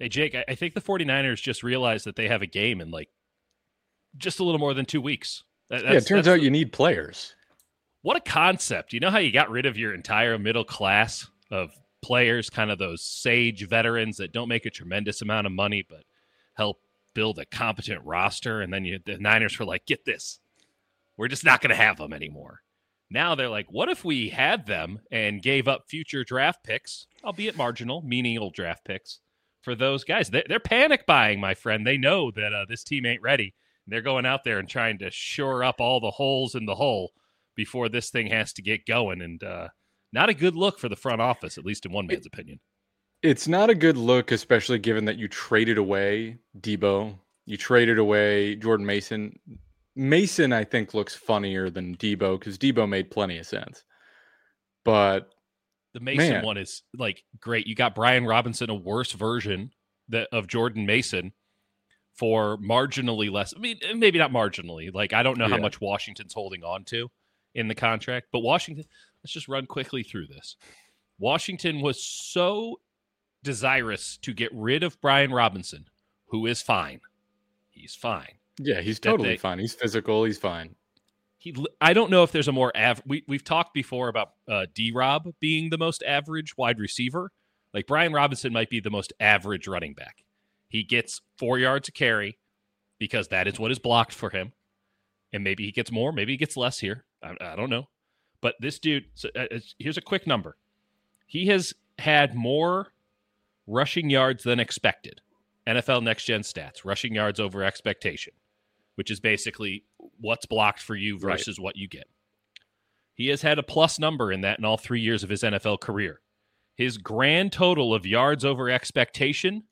Hey, Jake, I think the 49ers just realized that they have a game in like just a little more than 2 weeks. Yeah, it turns That's out you need players. what a concept. You know how you got rid of your entire middle class of players, kind of those sage veterans that don't make a tremendous amount of money but help build a competent roster, and then the Niners were like, get this. We're just not going to have them anymore. Now they're like, what if we had them and gave up future draft picks, albeit marginal, menial draft picks, for those guys? They're panic buying, my friend. They know that this team ain't ready. They're going out there and trying to shore up all the holes in the hull before this thing has to get going. And not a good look for the front office, at least in one man's opinion. It's not a good look, especially given that you traded away Debo. You traded away Jordan Mason. Mason, I think, looks funnier than Debo because Debo made plenty of sense. But the Mason one is like great. You got Brian Robinson, a worse version of Jordan Mason for marginally less. I mean, maybe not marginally. Like, I don't know how much Washington's holding on to in the contract, but Washington, let's just run quickly through this. Washington was so desirous to get rid of Brian Robinson, who is fine. He's fine. Yeah, he's totally fine. He's physical. He's fine. I don't know if there's a more average. We've talked before about D-Rob being the most average wide receiver. Like, Brian Robinson might be the most average running back. He gets 4 yards a carry because that is what is blocked for him. And maybe he gets more, maybe he gets less here. I don't know. But this dude, here's a quick number. He has had more rushing yards than expected. NFL Next Gen Stats, rushing yards over expectation, which is basically what's blocked for you versus what you get. He has had a plus number in that in all 3 years of his NFL career. His grand total of yards over expectation,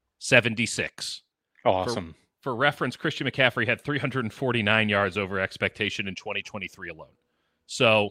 76. Awesome. For reference, Christian McCaffrey had 349 yards over expectation in 2023 alone. So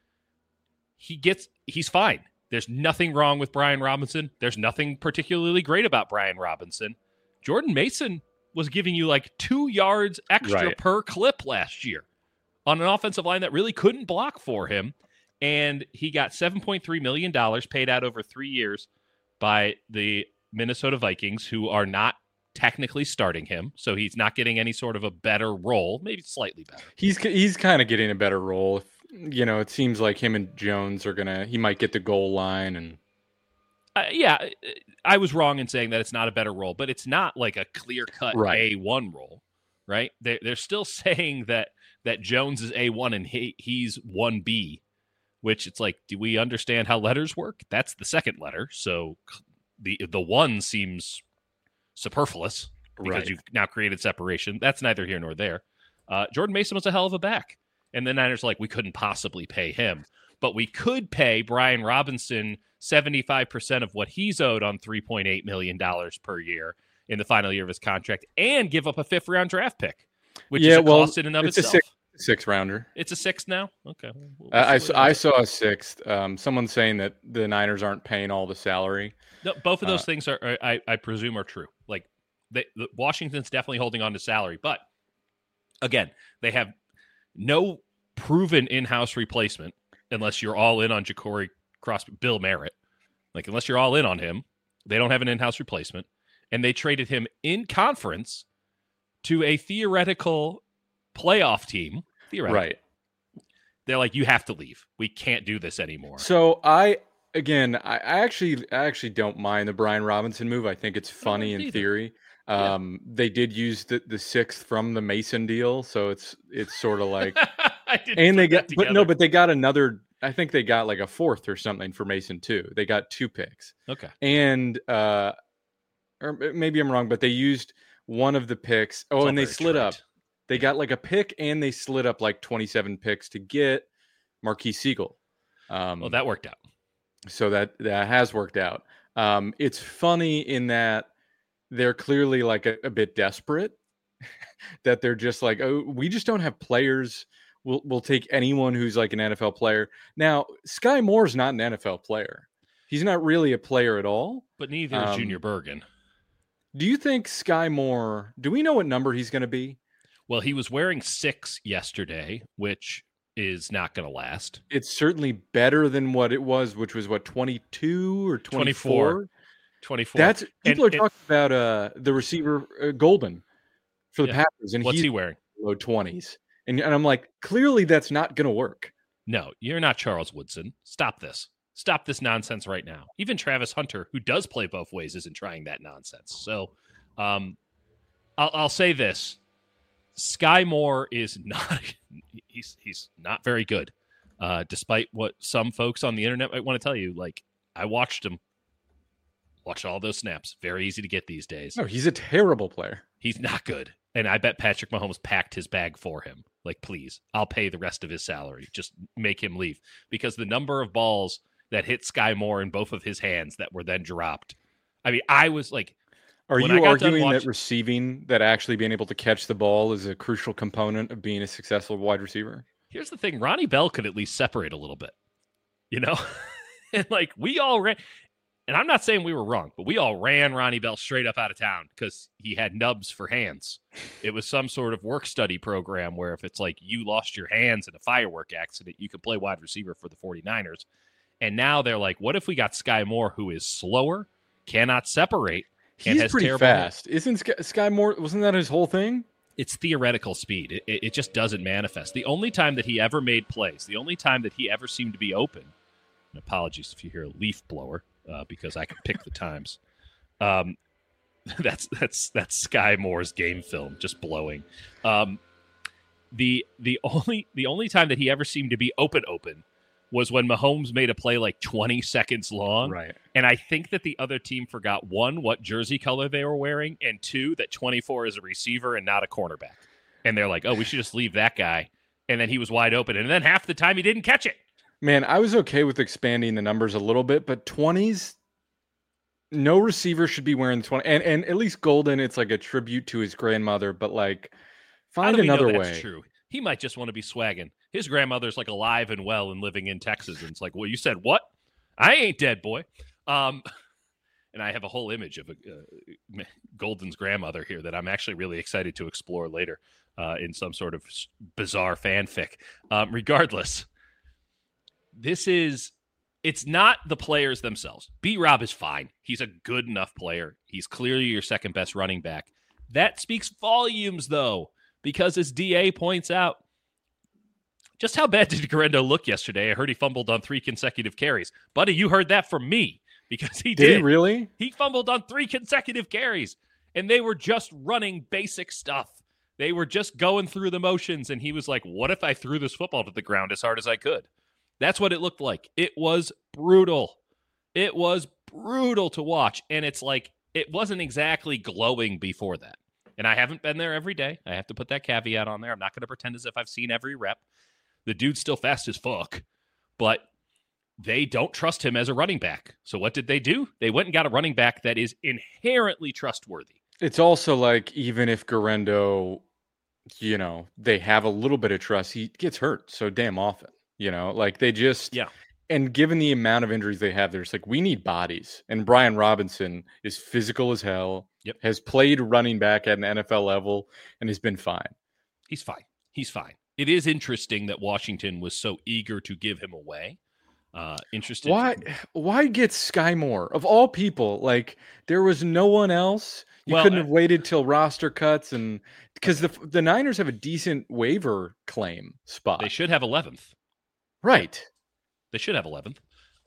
he's fine. There's nothing wrong with Brian Robinson. There's nothing particularly great about Brian Robinson. Jordan Mason was giving you like 2 yards extra per clip last year on an offensive line that really couldn't block for him. And he got $7.3 million paid out over 3 years by the Minnesota Vikings, who are not technically starting him. So he's not getting any sort of a better role, maybe slightly better. He's kind of getting a better role. You know, it seems like him and Jones are he might get the goal line. And yeah, I was wrong in saying that it's not a better role, but it's not like a clear-cut A1 role, right? They're still saying that Jones is A1 and he's 1B, which it's like, do we understand how letters work? That's the second letter, so the one seems superfluous because you've now created separation. That's neither here nor there. Jordan Mason was a hell of a back. And the Niners are like, we couldn't possibly pay him. But we could pay Brian Robinson 75% of what he's owed on $3.8 million per year in the final year of his contract and give up a fifth-round draft pick, which is a cost in and of itself. It's a sixth-rounder. It's a sixth now? Okay. I saw a sixth. Someone saying that the Niners aren't paying all the salary. No, both of those things are, I presume, are true. Like, Washington's definitely holding on to salary. But, again, they have no proven in-house replacement unless you're all in on Ja'Cory Crosby, Bill Merritt. Like, unless you're all in on him, they don't have an in-house replacement. And they traded him in conference to a theoretical playoff team. Right. They're like, you have to leave. We can't do this anymore. So I actually don't mind the Brian Robinson move. I think it's funny in theory. They did use the sixth from the Mason deal, so it's sort of like but they got another. I think they got like a fourth or something for Mason too. They got 2 picks. Okay. And or maybe I'm wrong, but they used one of the picks. Oh, and they slid up. They got like a pick and they slid up like 27 picks to get Marquise Siegel. Well, that worked out. So that has worked out. It's funny in that they're clearly like a bit desperate that they're just like, oh, we just don't have players. We'll take anyone who's like an NFL player. Now, Sky Moore's not an NFL player. He's not really a player at all. But neither is Junior Bergen. Do you think Sky Moore, do we know what number he's going to be? Well, he was wearing 6 yesterday, which is not going to last. It's certainly better than what it was, which was 22 or 24? 24. That's people are talking about the receiver Golden for the Packers, and what's he wearing? Low 20s, and I'm like, clearly that's not going to work. No, you're not Charles Woodson. Stop this. Stop this nonsense right now. Even Travis Hunter, who does play both ways, isn't trying that nonsense. So, I'll say this: Sky Moore is not. He's not very good, despite what some folks on the internet might want to tell you. Like, I watched him. Watch all those snaps. Very easy to get these days. No, he's a terrible player. He's not good. And I bet Patrick Mahomes packed his bag for him. Like, please, I'll pay the rest of his salary. Just make him leave. Because the number of balls that hit Sky Moore in both of his hands that were then dropped. I mean, I was like... Are you arguing that receiving, that actually being able to catch the ball is a crucial component of being a successful wide receiver? Here's the thing. Ronnie Bell could at least separate a little bit. You know? And like, we all ran... And I'm not saying we were wrong, but we all ran Ronnie Bell straight up out of town because he had nubs for hands. It was some sort of work study program where if it's like you lost your hands in a firework accident, you could play wide receiver for the 49ers. And now they're like, what if we got Sky Moore, who is slower, cannot separate, and has pretty terrible fast. Isn't Sky Moore, wasn't that his whole thing? It's theoretical speed. It just doesn't manifest. The only time that he ever made plays, the only time that he ever seemed to be open, and apologies if you hear a leaf blower, because I can pick the times. That's Sky Moore's game film just blowing. The only time that he ever seemed to be open was when Mahomes made a play like 20 seconds long. Right. And I think that the other team forgot, one, what jersey color they were wearing, and two, that 24 is a receiver and not a cornerback. And they're like, oh, we should just leave that guy. And then he was wide open. And then half the time he didn't catch it. Man, I was okay with expanding the numbers a little bit, but 20s, no receiver should be wearing the 20. And at least Golden, it's like a tribute to his grandmother, but like, find another way. That's true. He might just want to be swagging. His grandmother's like alive and well and living in Texas. And it's like, well, you said what? I ain't dead, boy. And I have a whole image of Golden's grandmother here that I'm actually really excited to explore later in some sort of bizarre fanfic. Regardless, it's not the players themselves. B-Rob is fine. He's a good enough player. He's clearly your second best running back. That speaks volumes, though, because as DA points out, just how bad did Guerendo look yesterday? I heard he fumbled on 3 consecutive carries. Buddy, you heard that from me because he did. Did he really? He fumbled on 3 consecutive carries, and they were just running basic stuff. They were just going through the motions, and he was like, what if I threw this football to the ground as hard as I could? That's what it looked like. It was brutal. It was brutal to watch, and it's like it wasn't exactly glowing before that. And I haven't been there every day. I have to put that caveat on there. I'm not going to pretend as if I've seen every rep. The dude's still fast as fuck, but they don't trust him as a running back. So what did they do? They went and got a running back that is inherently trustworthy. It's also like, even if Guerendo, they have a little bit of trust, he gets hurt so damn often. Like they just, and given the amount of injuries they have, there's like, we need bodies. And Brian Robinson is physical as hell, has played running back at an NFL level, and has been fine. He's fine. It is interesting that Washington was so eager to give him away. Interesting. Why get Sky Moore? Of all people, like there was no one else. You couldn't have waited till roster cuts, and because the Niners have a decent waiver claim spot. They should have 11th. Right. They should have 11th.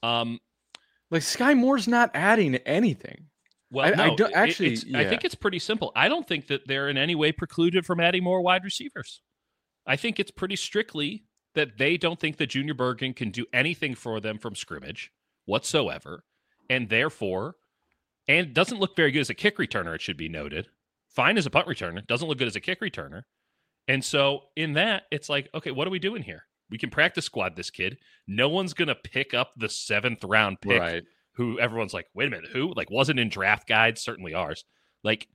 Like Sky Moore's not adding anything. Well, I think it's pretty simple. I don't think that they're in any way precluded from adding more wide receivers. I think it's pretty strictly that they don't think that Junior Bergen can do anything for them from scrimmage whatsoever, and therefore, and doesn't look very good as a kick returner, it should be noted. Fine as a punt returner, doesn't look good as a kick returner. And so in that, it's like, okay, what are we doing here? We can practice squad this kid. No one's going to pick up the 7th round pick who everyone's like, wait a minute, who? Like, wasn't in draft guides, certainly ours. Like,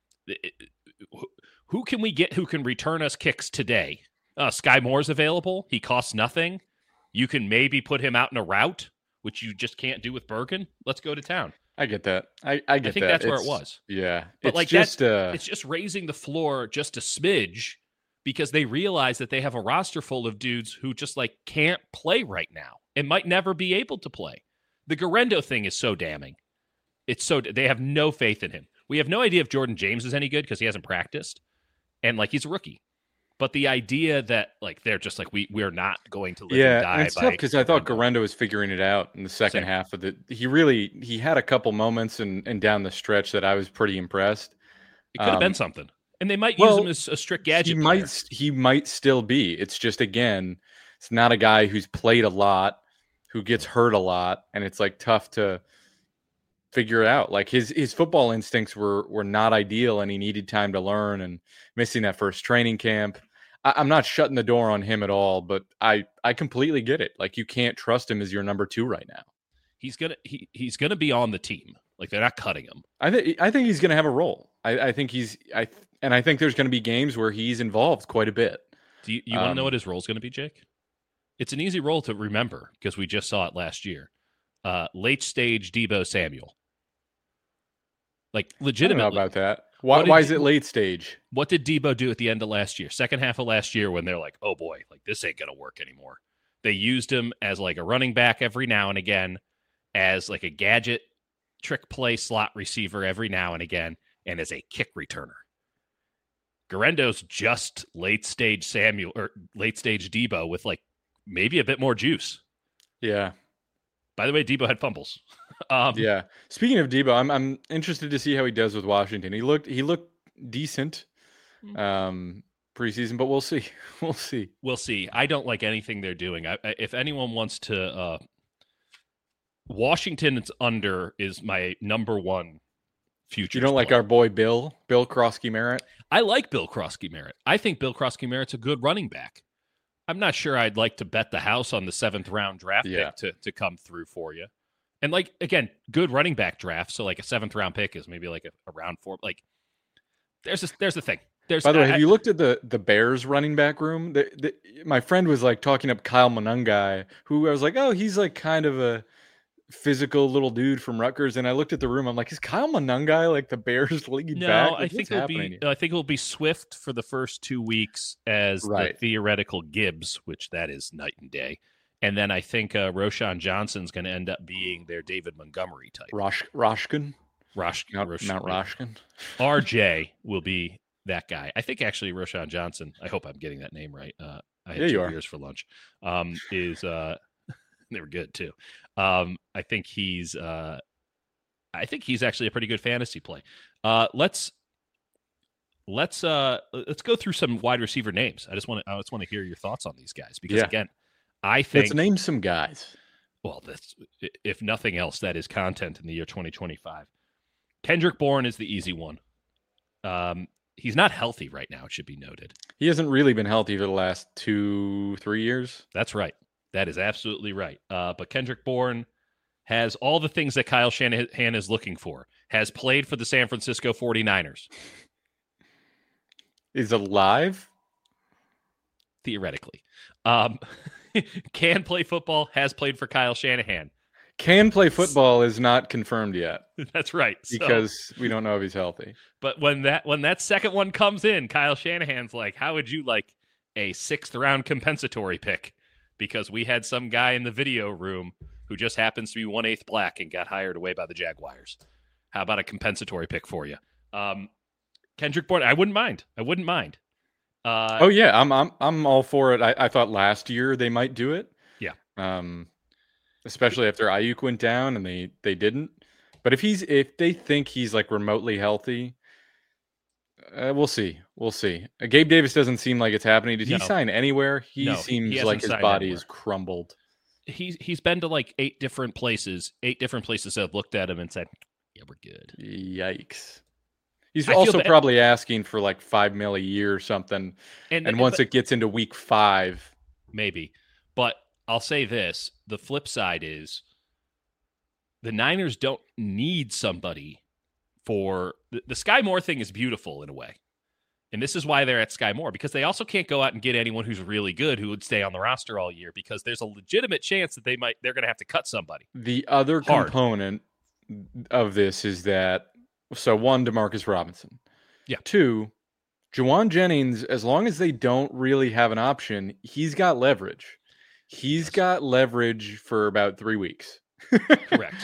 who can we get who can return us kicks today? Sky Moore's available. He costs nothing. You can maybe put him out in a route, which you just can't do with Bergen. Let's go to town. I get that. I think that's where it was. Yeah. But it's like just it's just raising the floor just a smidge because they realize that they have a roster full of dudes who just like can't play right now and might never be able to play. The Guerendo thing is so damning. they have no faith in him. We have no idea if Jordan James is any good because he hasn't practiced, and like he's a rookie. But the idea that like they're just like we're not going to live and die. And it's tough because I thought Guerrero was figuring it out in the second half of the. He had a couple moments and down the stretch that I was pretty impressed. It could have been something, and they might use him as a strict gadget. He might still be. It's just again, it's not a guy who's played a lot, who gets hurt a lot, and it's like tough to figure it out. Like his football instincts were not ideal, and he needed time to learn. And missing that first training camp, I'm not shutting the door on him at all, but I completely get it. Like you can't trust him as your number 2 right now. He's gonna be on the team. Like they're not cutting him. I think he's gonna have a role. I think I think there's gonna be games where he's involved quite a bit. Do you want to know what his role is going to be, Jake? It's an easy role to remember because we just saw it last year. Late stage Deebo Samuel. Like legitimately. I don't know about that. Why is it late stage? What did Deebo do at the end of last year? Second half of last year when they're like, oh boy, like this ain't going to work anymore. They used him as like a running back every now and again, as like a gadget trick play slot receiver every now and again, and as a kick returner. Guerendo's just late stage Samuel or late stage Deebo with like maybe a bit more juice. Yeah. By the way, Deebo had fumbles. Yeah. Speaking of Deebo, I'm interested to see how he does with Washington. He looked decent preseason, but we'll see. We'll see. I don't like anything they're doing. If anyone wants to, Washington's under is my number one future. You don't like our boy Bill Krosky-Merritt? I like Bill Krosky-Merritt. I think Bill Krosky-Merritt's a good running back. I'm not sure I'd like to bet the house on the 7th round draft pick to come through for you. And like, again, good running back draft. So like a 7th round pick is maybe like a round 4. Like there's the thing. By the way, have you looked at the Bears running back room? My friend was like talking up Kyle Monangai, who I was like, oh, he's like kind of a physical little dude from Rutgers. And I looked at the room. I'm like, is Kyle Monangai like the Bears lead back? No, I think it'll be Swift for the first 2 weeks as the theoretical Gibbs, which that is night and day. And then I think Roschon Johnson's going to end up being their David Montgomery type. Roshkin? Mount Roshkin. RJ will be that guy. I think actually Roschon Johnson, I hope I'm getting that name right. I had 2 beers for lunch. They were good too. I think he's actually a pretty good fantasy play. Let's go through some wide receiver names. I just want to hear your thoughts on these guys because again, I think let's name some guys. Well, that's if nothing else, that is content in the year 2025. Kendrick Bourne is the easy one. He's not healthy right now, it should be noted. He hasn't really been healthy for the last 2-3 years. That's right. That is absolutely right. But Kendrick Bourne has all the things that Kyle Shanahan is looking for. Has played for the San Francisco 49ers. Is alive? Theoretically. Can play football, has played for Kyle Shanahan. Can play football is not confirmed yet. That's right. Because we don't know if he's healthy. But when that second one comes in, Kyle Shanahan's like, how would you like a 6th round compensatory pick? Because we had some guy in the video room who just happens to be 1/8 black and got hired away by the Jaguars. How about a compensatory pick for you? Kendrick Bourne, I wouldn't mind. Oh yeah, I'm all for it. I thought last year they might do it. Yeah. Especially after Ayuk went down and they didn't. But if they think he's like remotely healthy, we'll see. Gabe Davis doesn't seem like it's happening. Did he sign anywhere? He seems like his body is crumbled. He's been to like 8 different places. 8 different places have looked at him and said, "Yeah, we're good." Yikes. He's also probably asking for like $5 million a year or something. And once it gets into week 5, maybe. But I'll say this: the flip side is the Niners don't need somebody for the Sky Moore thing is beautiful in a way. And this is why they're at Sky Moore, because they also can't go out and get anyone who's really good who would stay on the roster all year, because there's a legitimate chance that they're going to have to cut somebody. The other component of this is that, so 1, Demarcus Robinson. Yeah. 2, Juwan Jennings, as long as they don't really have an option, he's got leverage. He's got leverage for about 3 weeks. Correct.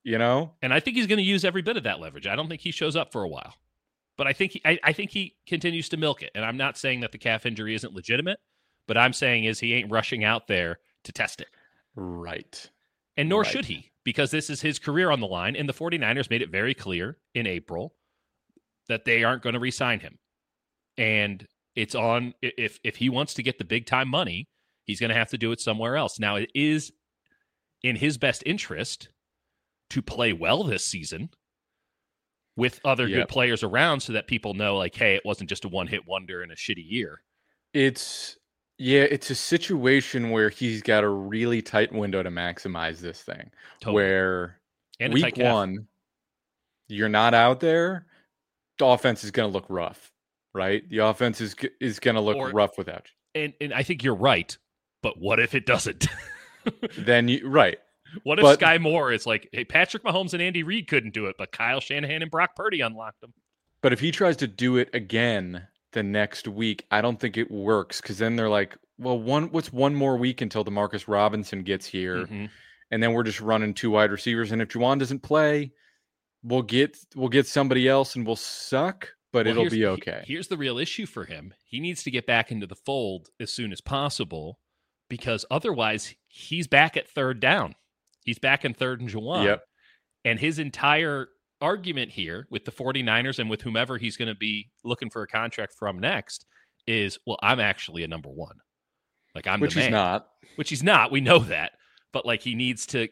you know? And I think he's going to use every bit of that leverage. I don't think he shows up for a while. But I think I think he continues to milk it. And I'm not saying that the calf injury isn't legitimate, but I'm saying is he ain't rushing out there to test it. Right. And nor should he, because this is his career on the line. And the 49ers made it very clear in April that they aren't going to re-sign him. And it's on, if he wants to get the big time money, he's going to have to do it somewhere else. Now, it is in his best interest to play well this season with other good players around so that people know, like, hey, it wasn't just a one-hit wonder in a shitty year. It's a situation where he's got a really tight window to maximize this thing. Totally. Where week one, you're not out there, the offense is going to look rough, right? The offense is going to look rough without you. And I think you're right, but what if it doesn't? Right. What if Sky Moore is like, hey, Patrick Mahomes and Andy Reid couldn't do it, but Kyle Shanahan and Brock Purdy unlocked them? But if he tries to do it again the next week, I don't think it works, because then they're like, well, what's one more week until DeMarcus Robinson gets here, and then we're just running 2 wide receivers, and if Juwan doesn't play, we'll get somebody else and we'll suck, but it'll be okay. Here's the real issue for him. He needs to get back into the fold as soon as possible, because otherwise he's back at third down. He's back in third and Juwan. Yep. And his entire argument here with the 49ers and with whomever he's going to be looking for a contract from next is, well, I'm actually a number one. Like, I'm the man. Which he's not. Which he's not. We know that. But like, he needs to.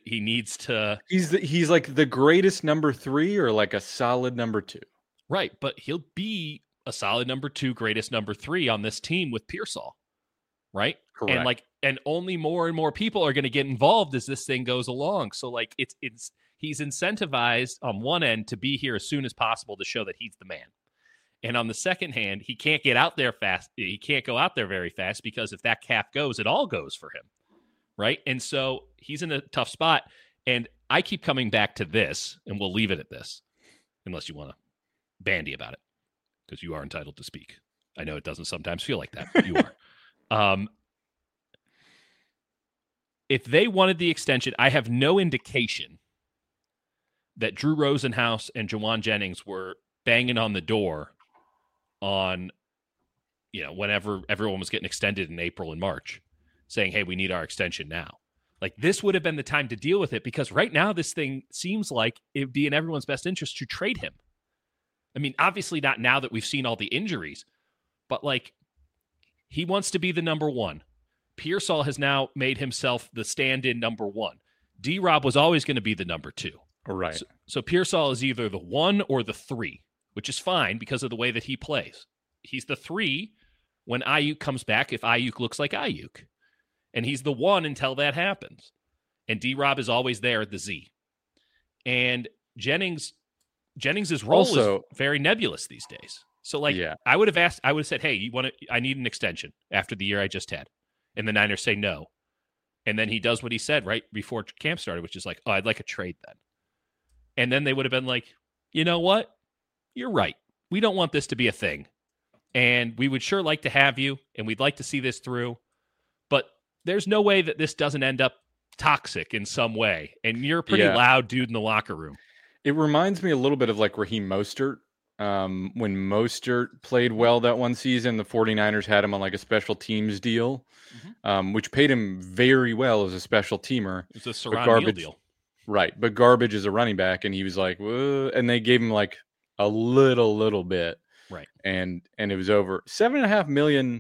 He's like the greatest number 3 or like a solid number 2. Right. But he'll be a solid number 2, greatest number 3 on this team with Pearsall. Right. Correct. And only more and more people are going to get involved as this thing goes along. So like, he's incentivized on one end to be here as soon as possible to show that he's the man. And on the second hand, he can't get out there fast. He can't go out there very fast, because if that cap goes, it all goes for him. Right. And so he's in a tough spot. And I keep coming back to this, and we'll leave it at this, unless you want to bandy about it, because you are entitled to speak. I know it doesn't sometimes feel like that, but you are. If they wanted the extension, I have no indication that Drew Rosenhaus and Jauan Jennings were banging on the door on, whenever everyone was getting extended in April and March, saying, hey, we need our extension now. Like, this would have been the time to deal with it, because right now this thing seems like it would be in everyone's best interest to trade him. I mean, obviously not now that we've seen all the injuries, but like, he wants to be the number one. Pearsall has now made himself the stand-in number 1. D-Rob was always going to be the number 2. Right. So Pearsall is either the 1 or the 3, which is fine because of the way that he plays. He's the 3 when Ayuk comes back, if Ayuk looks like Ayuk. And he's the 1 until that happens. And D-Rob is always there at the Z. And Jennings's role is very nebulous these days. So like, I would have said, hey, I need an extension after the year I just had. And the Niners say no. And then he does what he said right before camp started, which is like, oh, I'd like a trade then. And then they would have been like, you know what? You're right. We don't want this to be a thing. And we would sure like to have you, and we'd like to see this through. But there's no way that this doesn't end up toxic in some way. And you're a pretty loud dude in the locker room. It reminds me a little bit of like Raheem Mostert. When Mostert played well that one season, the 49ers had him on like a special teams deal, which paid him very well as a special teamer. It's a Saran deal. Right, but garbage as a running back, and he was like, whoa, and they gave him like a little bit. Right. And it was over. $7.5 million.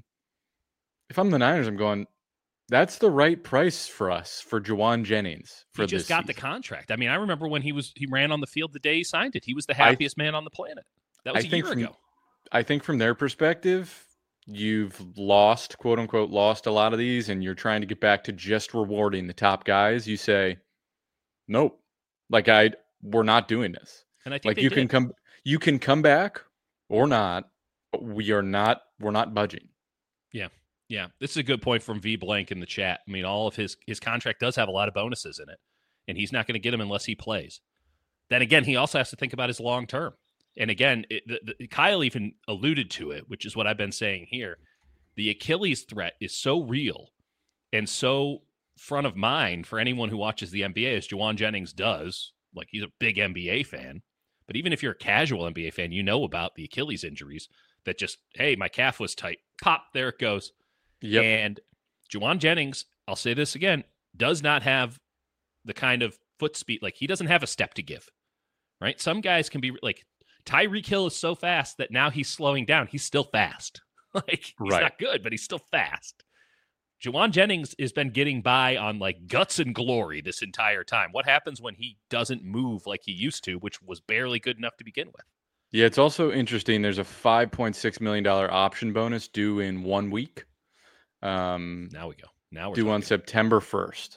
If I'm the Niners, I'm going, that's the right price for us, for Jauan Jennings. He just got the contract. I mean, I remember when he ran on the field the day he signed it. He was the happiest man on the planet. That was a year ago. I think from their perspective, you've lost, quote unquote, lost a lot of these, and you're trying to get back to just rewarding the top guys. You say, nope, like we're not doing this. And I think like you can come back or not, but we're not budging. Yeah. Yeah. This is a good point from V Blank in the chat. I mean, all of his contract does have a lot of bonuses in it, and he's not going to get them unless he plays. Then again, he also has to think about his long term. And again, Kyle even alluded to it, which is what I've been saying here. The Achilles threat is so real and so front of mind for anyone who watches the NBA, as Jauan Jennings does, like he's a big NBA fan. But even if you're a casual NBA fan, you know about the Achilles injuries that just, hey, my calf was tight. Pop, there it goes. Yep. And Juwan Jennings, I'll say this again, does not have the kind of foot speed. Like, he doesn't have a step to give, right? Some guys can be like, Tyreek Hill is so fast that now he's slowing down. He's still fast. Like, he's not good, but he's still fast. Juwan Jennings has been getting by on like guts and glory this entire time. What happens when he doesn't move like he used to, which was barely good enough to begin with? Yeah, it's also interesting. There's a $5.6 million option bonus due in 1 week. Now we go. Now we're due talking. On September 1st.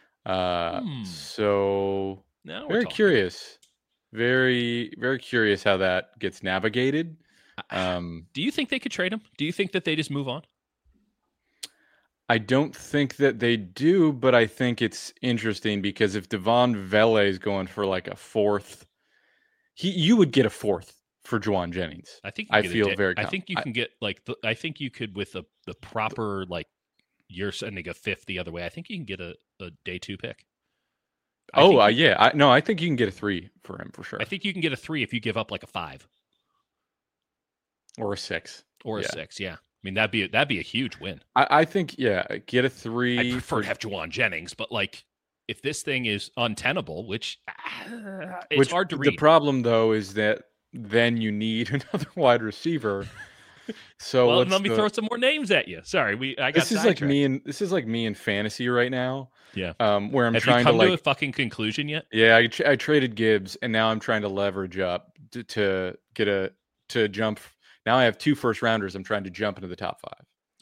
So now very curious. Very, very curious how that gets navigated. Do you think they could trade him? Do you think that they just move on? I don't think that they do, but I think it's interesting because if Devon Vele is going for like a fourth, you would get a fourth for Juwan Jennings. I think I feel very. I think you can get like I think you could with the proper like you're sending a fifth the other way. I think you can get a day 2 pick. Yeah. I think you can get a 3 for him for sure. I think you can get a 3 if you give up like a 5 or a 6 or a 6. Yeah. I mean, that'd be a huge win. I think, get a 3. I prefer to have Juwan Jennings, but like if this thing is untenable, which it's hard to read. The problem though is that then you need another wide receiver. So let me throw some more names at you. Sorry, this is like me in fantasy right now. Yeah, where I'm have trying you come to a fucking conclusion yet? Yeah, I traded Gibbs, and now I'm trying to leverage up to jump. Now I have 2 first rounders. I'm trying to jump into the top 5.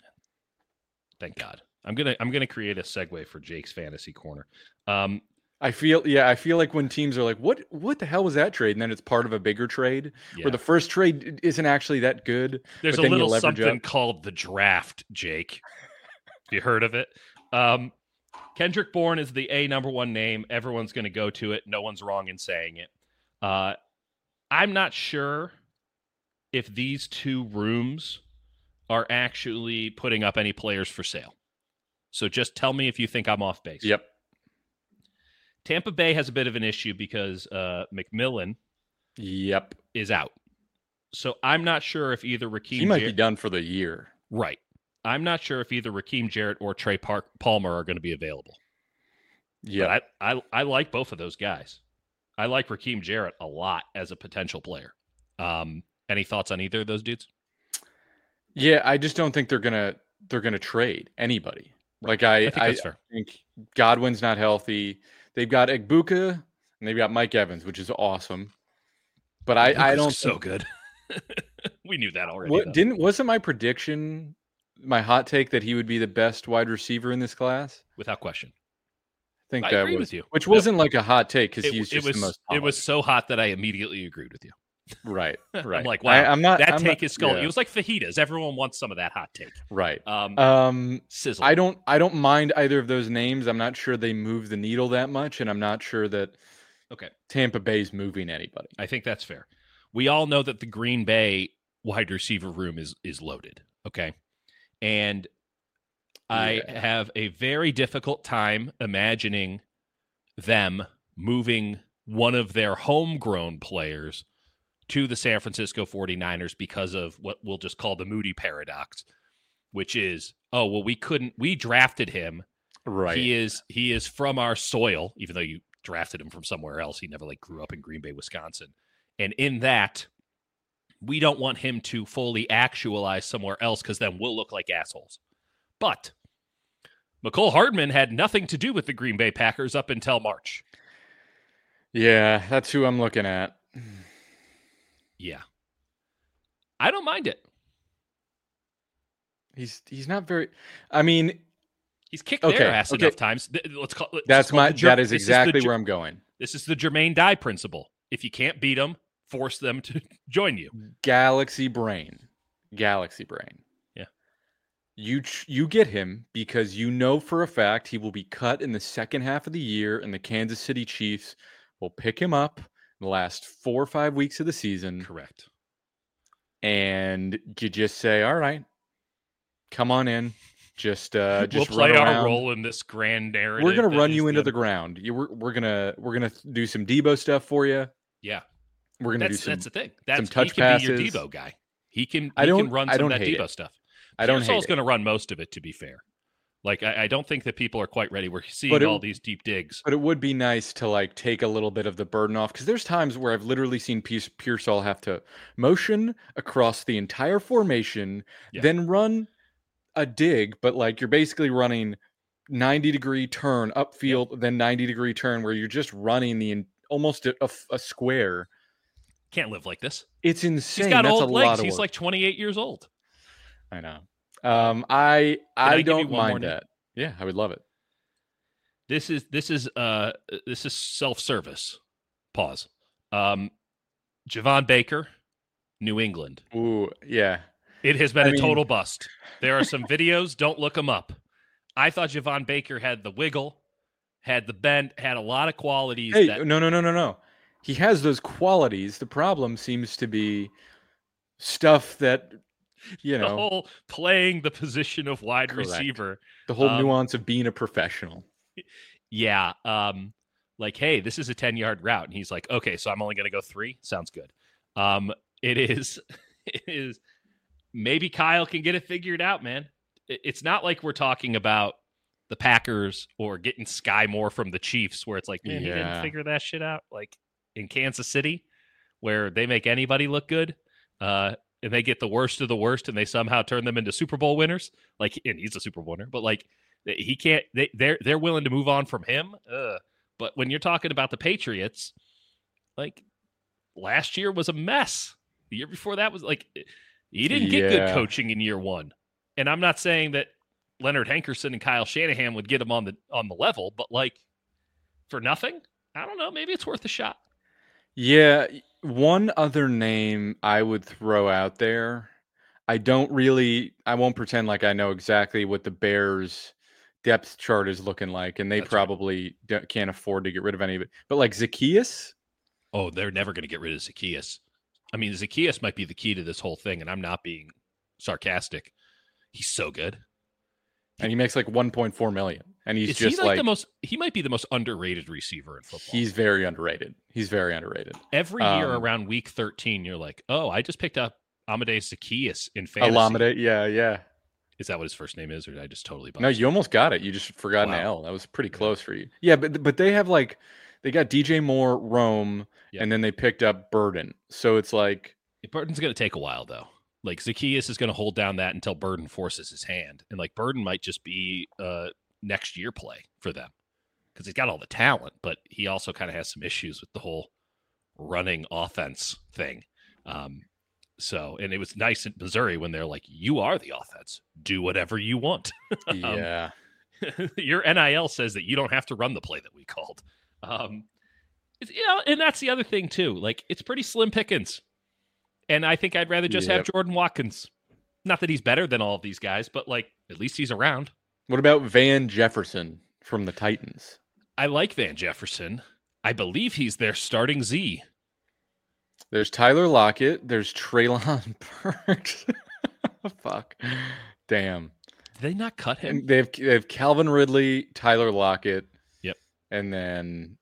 Thank God. I'm gonna create a segue for Jake's fantasy corner. I feel like when teams are like, what the hell was that trade? And then it's part of a bigger trade where the first trade isn't actually that good. There's a little something called the draft, Jake. Have you heard of it? Kendrick Bourne is the number 1 name. Everyone's going to go to it. No one's wrong in saying it. I'm not sure if these 2 rooms are actually putting up any players for sale. So just tell me if you think I'm off base. Yep. Tampa Bay has a bit of an issue because McMillan is out. So I'm not sure if either Raheem he might be done for the year. Right. I'm not sure if either Raheem Jarrett or Trey Palmer are going to be available. Yeah. I like both of those guys. I like Raheem Jarrett a lot as a potential player. Any thoughts on either of those dudes? Yeah, I just don't think they're gonna trade anybody. Like I think Godwin's not healthy. They've got Egbuka and they've got Mike Evans, which is awesome. But I don't so good. We knew that already. Wasn't my prediction, my hot take, that he would be the best wide receiver in this class? Without question. I agree with you. Which wasn't like a hot take because he's just the most hot. It was so hot that I immediately agreed with you. Right. I'm like, wow, that take is skull. It was like fajitas. Everyone wants some of that hot take. Right. Sizzle. I don't mind either of those names. I'm not sure they move the needle that much, and I'm not sure that Tampa Bay's moving anybody. I think that's fair. We all know that the Green Bay wide receiver room is loaded. Okay. And I have a very difficult time imagining them moving one of their homegrown players to the San Francisco 49ers because of what we'll just call the Moody paradox, which is, we drafted him. Right. He is from our soil, even though you drafted him from somewhere else. He never grew up in Green Bay, Wisconsin. And in that, we don't want him to fully actualize somewhere else because then we'll look like assholes. But McCole Hardman had nothing to do with the Green Bay Packers up until March. Yeah, that's who I'm looking at. Yeah. I don't mind it. He's not very. I mean, he's kicked their ass enough times. That is exactly where I'm going. This is the Jermaine Dye principle. If you can't beat them, force them to join you. Galaxy brain. Yeah. You get him because you know for a fact he will be cut in the second half of the year, and the Kansas City Chiefs will pick him up in the last 4 or 5 weeks of the season. Correct. And you just say, all right, come on in. Just we'll run play our around. role in this grand narrative. We're gonna that run is you into them. the ground. We're gonna do some Debo stuff for you. Yeah, We're gonna do that's the thing. some He touch can be your passes. Debo guy. He can I run some of don't that hate Debo it. stuff. I don't Pearsall's hate going it. to run most of it, to be fair. Like I don't think that people are quite ready. We're seeing But all these deep digs. But it would be nice to like take a little bit of the burden off, because there's times where I've literally seen Pearsall have to motion across the entire formation, then run a dig, but like you're basically running 90-degree turn upfield, then 90-degree turn, where you're just running almost a square. Can't live like this. It's insane. He's got That's old a legs. lot of He's work. like 28 years old. I know. I don't mind name? that. Yeah, I would love it. This is self-service. Pause. Javon Baker, New England. Ooh, yeah. It has been a total bust. There are some videos. Don't look them up. I thought Javon Baker had the wiggle, had the bend, had a lot of qualities. Hey, no. He has those qualities. The problem seems to be stuff that, the whole playing the position of wide receiver. The whole nuance of being a professional. Yeah. Like, hey, this is a 10-yard route. And he's like, okay, so I'm only going to go 3. Sounds good. It is maybe Kyle can get it figured out, man. It's not like we're talking about the Packers or getting Sky Moore from the Chiefs, where it's like, man, he didn't figure that shit out. Like in Kansas City, where they make anybody look good, and they get the worst of the worst, and they somehow turn them into Super Bowl winners. Like, and he's a Super Bowl winner, but like he can't. They're willing to move on from him. But when you're talking about the Patriots, like last year was a mess. The year before that was like he didn't get good coaching in year 1. And I'm not saying that Leonard Hankerson and Kyle Shanahan would get him on the level, but like for nothing, I don't know. Maybe it's worth a shot. Yeah, one other name I would throw out there. I won't pretend like I know exactly what the Bears depth chart is looking like, and they probably can't afford to get rid of any of it. But like Zaccheaus? Oh, they're never going to get rid of Zaccheaus. I mean, Zaccheaus might be the key to this whole thing, and I'm not being sarcastic. He's so good. And he makes like 1.4 million. And he's he might be the most underrated receiver in football. He's very underrated. Every year around week 13, you're like, oh, I just picked up Amadeus Zaccheaus in fantasy. Olamide, yeah. Is that what his first name is, or did I just totally bust? No, you almost got it. You just forgot an L. That was pretty close for you. Yeah, but they have they got DJ Moore, Rome, and then they picked up Burden. So it's like Burden's going to take a while though. Like Zaccheaus is going to hold down that until Burden forces his hand, and like Burden might just be next year play for them because he's got all the talent, but he also kind of has some issues with the whole running offense thing. So, and it was nice in Missouri when they're like, you are the offense. Do whatever you want. Yeah. Your NIL says that you don't have to run the play that we called. And that's the other thing too. Like, it's pretty slim pickings. And I think I'd rather just have Jordan Watkins. Not that he's better than all of these guys, but like, at least he's around. What about Van Jefferson from the Titans? I like Van Jefferson. I believe he's their starting Z. There's Tyler Lockett. There's Treylon Burks. Fuck. Damn. Did they not cut him? And they have Calvin Ridley, Tyler Lockett. Yep. And then,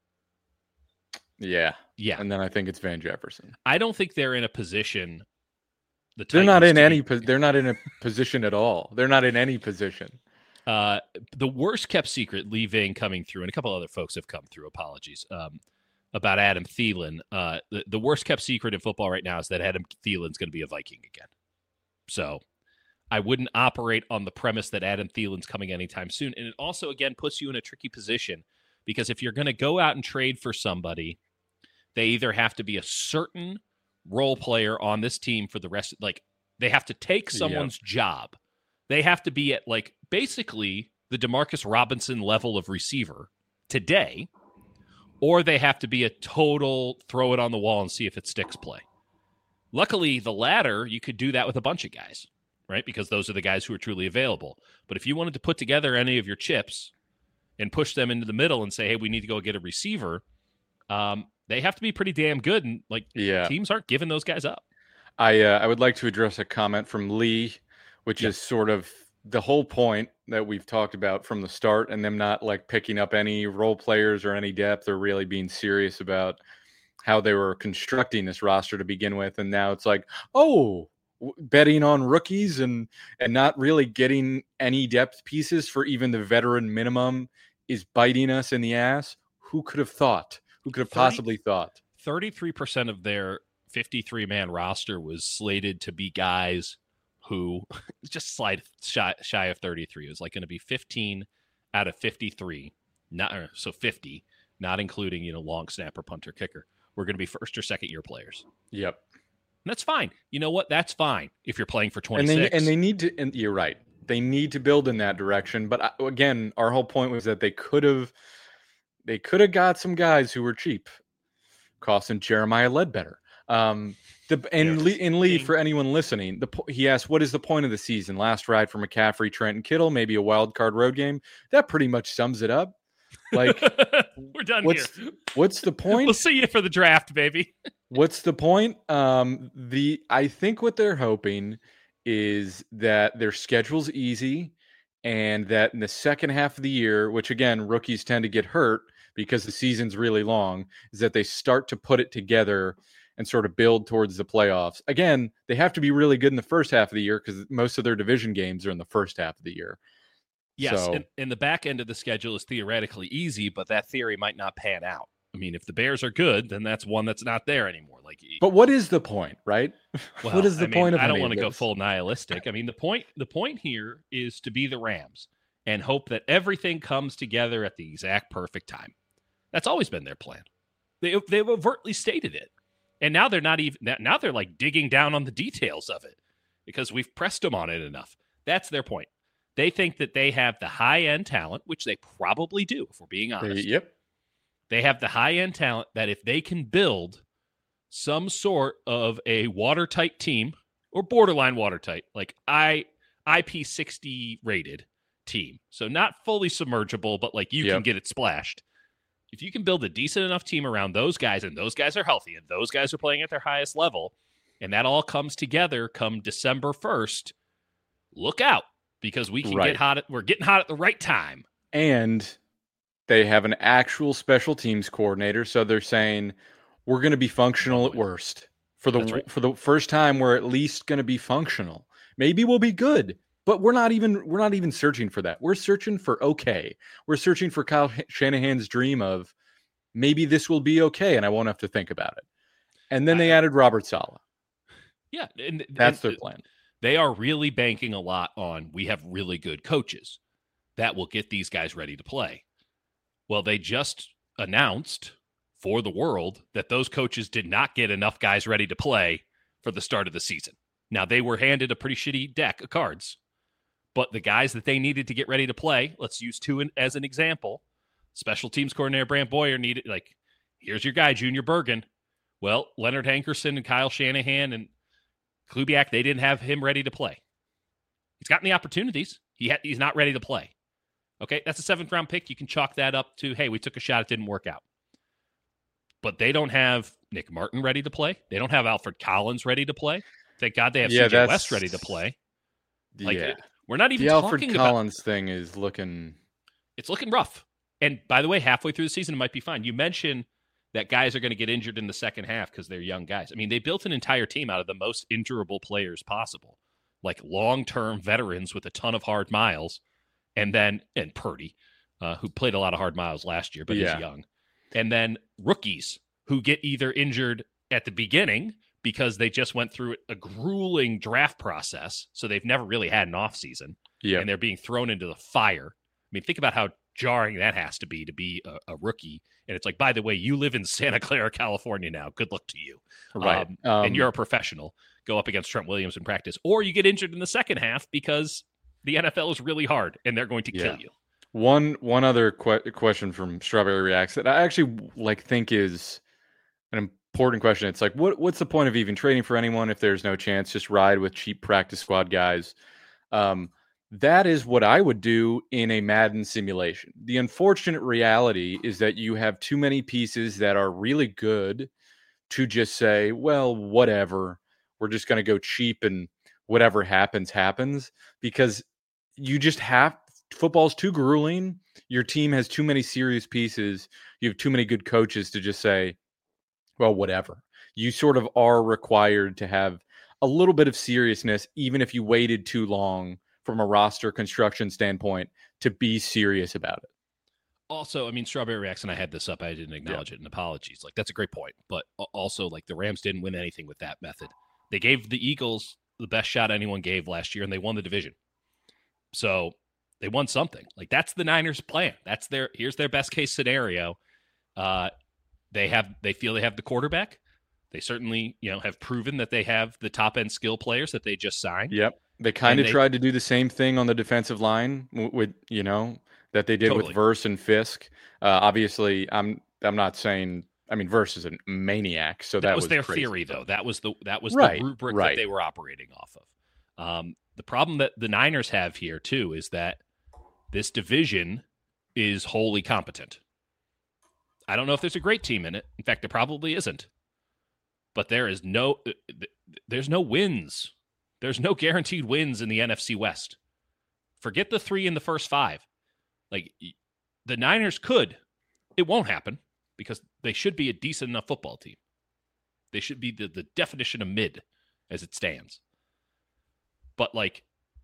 yeah. And then I think it's Van Jefferson. I don't think they're in a position. They're not in a position at all. They're not in any position. The worst kept secret, Lee Ving coming through, and a couple other folks have come through. Apologies. About Adam Thielen. The worst kept secret in football right now is that Adam Thielen's going to be a Viking again. So I wouldn't operate on the premise that Adam Thielen's coming anytime soon. And it also, again, puts you in a tricky position because if you're going to go out and trade for somebody, they either have to be a certain role player on this team for the rest. Like, they have to take someone's job. They have to be at, like, basically the DeMarcus Robinson level of receiver today, or they have to be a total throw it on the wall and see if it sticks play. Luckily, the latter, you could do that with a bunch of guys, right? Because those are the guys who are truly available. But if you wanted to put together any of your chips and push them into the middle and say, hey, we need to go get a receiver, they have to be pretty damn good. And teams aren't giving those guys up. I would like to address a comment from Lee, which is sort of the whole point that we've talked about from the start, and them not like picking up any role players or any depth, or really being serious about how they were constructing this roster to begin with, and now it's like, oh, betting on rookies and not really getting any depth pieces for even the veteran minimum is biting us in the ass. Who could have thought? Who could have possibly thought? 33% of their 53-man roster was slated to be guys who just slide shy of 33. It was like going to be 15 out of 53, so 50, not including long snapper, punter, kicker. We're going to be first or second year players. Yep. And that's fine. You know what? That's fine if you're playing for 26. And they need to, and you're right. They need to build in that direction. But again, our whole point was that they could have got some guys who were cheap, costing Jeremiah Ledbetter. Lee, for anyone listening, he asked, what is the point of the season? Last ride for McCaffrey, Trent, and Kittle, maybe a wild card road game. That pretty much sums it up. Like, we're done here. What's the point? We'll see you for the draft, baby. What's the point? I think what they're hoping is that their schedule's easy, and that in the second half of the year, which again, rookies tend to get hurt because the season's really long, is that they start to put it together and sort of build towards the playoffs. Again, they have to be really good in the first half of the year because most of their division games are in the first half of the year. Yes, so, and the back end of the schedule is theoretically easy, but that theory might not pan out. I mean, if the Bears are good, then that's one that's not there anymore. But what is the point, right? Well, what is the point of? I don't want to go full nihilistic. I mean, the point here is to be the Rams and hope that everything comes together at the exact perfect time. That's always been their plan. They've overtly stated it, and now they're not even. Now they're like digging down on the details of it because we've pressed them on it enough. That's their point. They think that they have the high-end talent, which they probably do, if we're being honest. Yep. They have the high-end talent that if they can build some sort of a watertight team, or borderline watertight, like IP60 rated team, so not fully submergible, but like you can get it splashed. If you can build a decent enough team around those guys, and those guys are healthy, and those guys are playing at their highest level, and that all comes together come December 1st, look out. Because we can get hot. We're getting hot at the right time. And they have an actual special teams coordinator. So they're saying we're going to be functional at worst. For the first time, we're at least going to be functional. Maybe we'll be good, but we're not even searching for that. We're searching for okay. We're searching for Kyle Shanahan's dream of maybe this will be okay, and I won't have to think about it. And then they added Robert Saleh. Yeah, and that's their plan. They are really banking a lot on we have really good coaches that will get these guys ready to play. Well, they just announced for the world that those coaches did not get enough guys ready to play for the start of the season. Now, they were handed a pretty shitty deck of cards, but the guys that they needed to get ready to play, let's use two as an example. Special teams coordinator Brant Boyer needed, here's your guy, Junior Bergen. Well, Leonard Hankerson and Kyle Shanahan and Kubiak, they didn't have him ready to play. He's gotten the opportunities. He's not ready to play. Okay, that's a 7th-round pick. You can chalk that up to, hey, we took a shot. It didn't work out. But they don't have Nick Martin ready to play. They don't have Alfred Collins ready to play. Thank God they have CJ West ready to play. We're not even talking about... The Alfred Collins thing is looking... It's looking rough. And by the way, halfway through the season, it might be fine. You mentioned that guys are going to get injured in the second half because they're young guys. I mean, they built an entire team out of the most injurable players possible, like long-term veterans with a ton of hard miles, and Purdy, who played a lot of hard miles last year, but he's young. And then rookies who get either injured at the beginning because they just went through a grueling draft process, so they've never really had an offseason, and they're being thrown into the fire. I mean, think about how jarring that has to be a rookie. And it's like, by the way, you live in Santa Clara, California now. Good luck to you. Right. And you're a professional. Go up against Trent Williams in practice. Or you get injured in the second half because the NFL is really hard and they're going to kill you. One other question from Strawberry Reacts that I actually think is an important question. It's like, what's the point of even trading for anyone if there's no chance? Just ride with cheap practice squad guys. That is what I would do in a Madden simulation. The unfortunate reality is that you have too many pieces that are really good to just say, well, whatever, we're just going to go cheap and whatever happens, happens. Because you just have football's too grueling. Your team has too many serious pieces. You have too many good coaches to just say, well, whatever. You sort of are required to have a little bit of seriousness, even if you waited too long from a roster construction standpoint to be serious about it. Also, I mean, Strawberry Reacts, and I had this up. I didn't acknowledge it, and apologies. Like, that's a great point. But also, like, the Rams didn't win anything with that method. They gave the Eagles the best shot anyone gave last year, and they won the division. So they won something. Like, that's the Niners' plan. Here's their best case scenario. They feel they have the quarterback. They certainly, have proven that they have the top end skill players that they just signed. Yep. They kind of tried to do the same thing on the defensive line with, that they did with Verse and Fisk. Obviously, I'm not saying. I mean, Verse is a maniac, so that was their crazy theory, though. That was the right, rubric that they were operating off of. The problem that the Niners have here too is that this division is wholly competent. I don't know if there's a great team in it. In fact, there probably isn't. But there's no wins. There's no guaranteed wins in the NFC West. Forget the 3 in the first 5. Like, the Niners could. It won't happen because they should be a decent enough football team. They should be the definition of mid as it stands. But, like,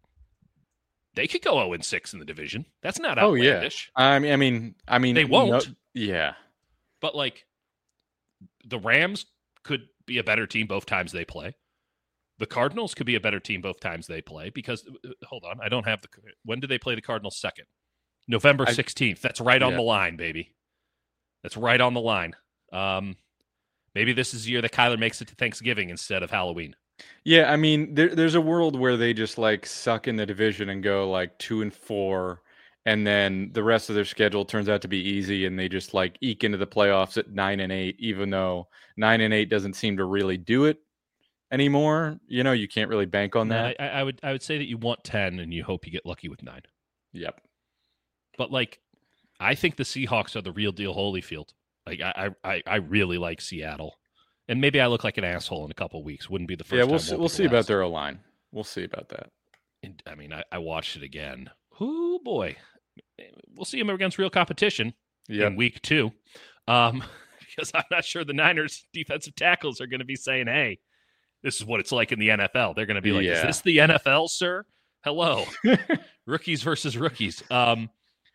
they could go 0-6 in the division. That's not outlandish. Oh, yeah. I mean, they won't. No, yeah. But, like, the Rams could be a better team both times they play. The Cardinals could be a better team both times they play because, hold on, I don't have when do they play the Cardinals second? November 16th. That's right on the line, baby. That's right on the line. Maybe this is the year that Kyler makes it to Thanksgiving instead of Halloween. Yeah, I mean, there's a world where they just like suck in the division and go like 2-4, and then the rest of their schedule turns out to be easy, and they just like eke into the playoffs at 9-8, even though 9-8 doesn't seem to really do it anymore. You can't really bank on that. I would say that you want 10 and you hope you get lucky with 9. Yep. But like, I think the Seahawks are the real deal Holyfield. Like, I really like Seattle. And maybe I look like an asshole in a couple of weeks. Wouldn't be the first time. Yeah, we'll see about their O-line. We'll see about that. And, I mean, I watched it again. Oh, boy. We'll see him against real competition in week 2. Because I'm not sure the Niners defensive tackles are going to be saying, hey, this is what it's like in the NFL. They're going to be like, is this the NFL, sir? Hello. Rookies versus rookies. By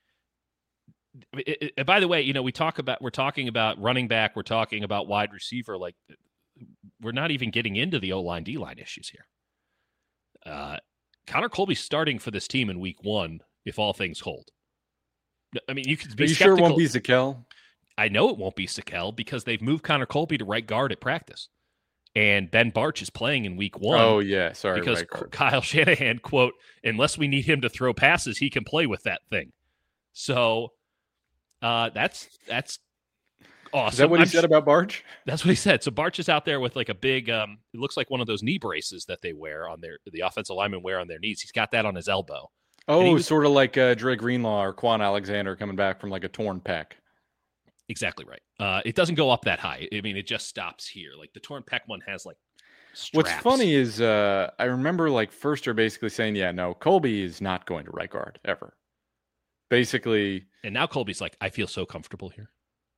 the way, we're talking about running back. We're talking about wide receiver. Like, we're not even getting into the O-line, D-line issues here. Connor Colby's starting for this team in week 1 if all things hold. I mean, you could be skeptical. Sure it won't be Zakelj? I know it won't be Zakelj because they've moved Connor Colby to right guard at practice. And Ben Barch is playing in week 1. Oh, yeah. Sorry. Because Kyle Shanahan, quote, unless we need him to throw passes, he can play with that thing. So that's awesome. Is that what he said about Barch? That's what he said. So Barch is out there with like a big, it looks like one of those knee braces that they wear on the offensive linemen wear on their knees. He's got that on his elbow. Oh, sort of like Dre Greenlaw or Quan Alexander coming back from like a torn pec. Exactly right. It doesn't go up that high. I mean, it just stops here. Like the torn pec one has like straps. What's funny is I remember like Firster basically saying, yeah, no, Colby is not going to right guard ever. Basically. And now Colby's like, I feel so comfortable here.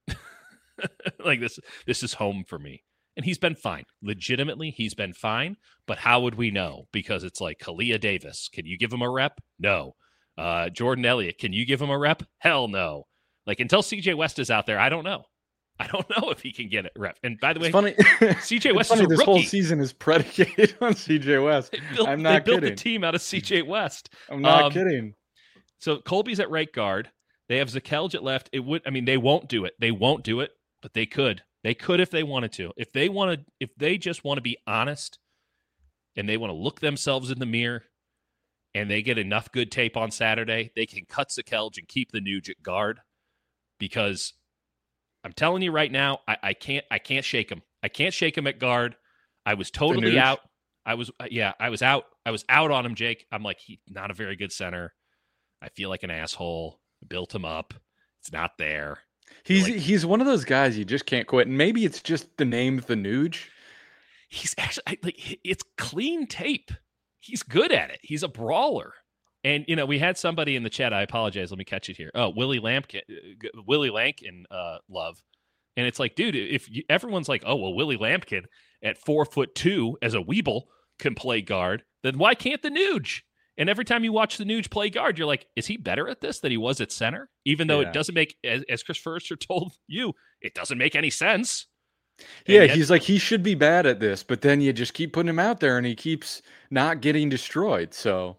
Like this is home for me. And he's been fine. Legitimately, he's been fine. But how would we know? Because it's like Kalia Davis. Can you give him a rep? No. Jordan Elliott. Can you give him a rep? Hell no. Like, until CJ West is out there, I don't know. I don't know if he can get it rep. And by the way, funny. CJ West is a rookie. This whole season is predicated on CJ West. I'm not kidding. They built the team out of CJ West. I'm not kidding. So Colby's at right guard. They have Zakelj at left. They won't do it. They won't do it, but they could. They could if they wanted to. If they just want to be honest and they want to look themselves in the mirror and they get enough good tape on Saturday, they can cut Zakelj and keep the Nuge at guard. Because I'm telling you right now, I can't shake him. I can't shake him at guard. I was totally out. I was out. I was out on him, Jake. I'm like, he's not a very good center. I feel like an asshole. I built him up. It's not there. He's one of those guys you just can't quit. And maybe it's just the name the Nuge. He's actually it's clean tape. He's good at it. He's a brawler. And we had somebody in the chat. I apologize. Let me catch it here. Oh, Willie Lampkin, love. And it's like, dude, if everyone's like, oh well, Willie Lampkin at 4'2" as a Weeble can play guard, then why can't the Nuge? And every time you watch the Nuge play guard, you're like, is he better at this than he was at center? Even though it doesn't make, as Chris Forrester told you, it doesn't make any sense. Yeah, he's like, he should be bad at this, but then you just keep putting him out there and he keeps not getting destroyed. So,